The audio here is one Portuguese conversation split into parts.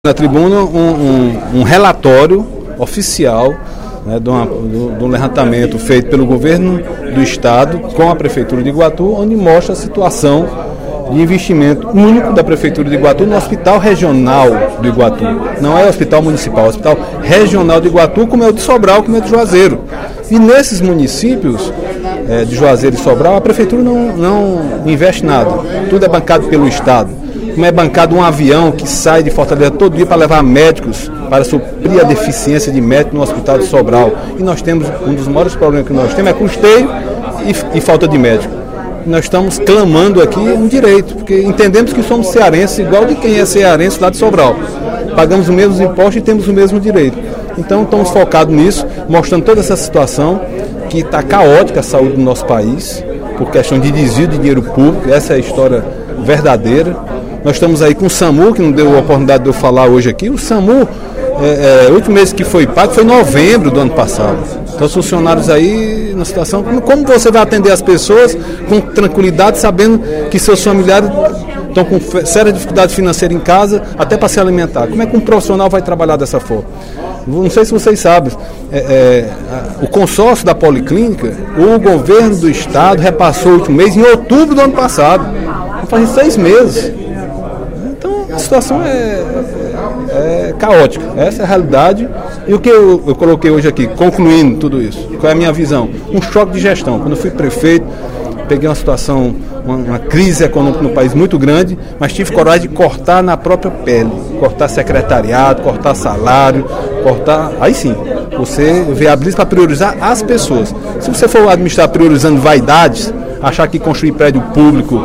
Na tribuna um relatório oficial, né, de um levantamento feito pelo governo do estado com a prefeitura de Iguatu, onde mostra a situação de investimento único da prefeitura de Iguatu no hospital regional do Iguatu. Não é o hospital municipal, é o hospital regional de Iguatu, como é o de Sobral, como é o de Juazeiro. E nesses municípios de Juazeiro e Sobral, a prefeitura não investe nada. Tudo é bancado pelo estado. Como é bancado um avião que sai de Fortaleza todo dia para levar médicos, para suprir a deficiência de médicos no hospital de Sobral. E nós temos, um dos maiores problemas que nós temos é custeio e falta de médico. Nós estamos clamando aqui um direito, porque entendemos que somos cearenses, igual de quem é cearense lá de Sobral. Pagamos os mesmos impostos e temos o mesmo direito. Então estamos focados nisso, mostrando toda essa situação, que está caótica a saúde do nosso país, por questão de desvio de dinheiro público. Essa é a história verdadeira. Nós estamos aí com o SAMU, que não deu a oportunidade de eu falar hoje aqui. O SAMU, o último mês que foi pago foi em novembro do ano passado. Então os funcionários aí na situação, como você vai atender as pessoas com tranquilidade, sabendo que seus familiares estão com séria dificuldade financeira em casa, até para se alimentar? Como é que um profissional vai trabalhar dessa forma? Não sei se vocês sabem, o consórcio da Policlínica, o governo do estado repassou o último mês em outubro do ano passado. Faz 6 meses. Então a situação é caótica. Essa é a realidade. E o que eu coloquei hoje aqui, concluindo tudo isso, qual é a minha visão? Um choque de gestão. Quando eu fui prefeito, peguei uma situação, uma crise econômica no país muito grande, mas tive coragem de cortar na própria pele. Cortar secretariado, cortar salário, cortar... Aí sim, você viabiliza para priorizar as pessoas. Se você for administrar priorizando vaidades, achar que construir prédio público,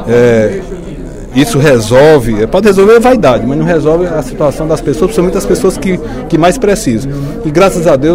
isso resolve, pode resolver a vaidade, mas não resolve a situação das pessoas, principalmente as pessoas que mais precisam. E graças a Deus,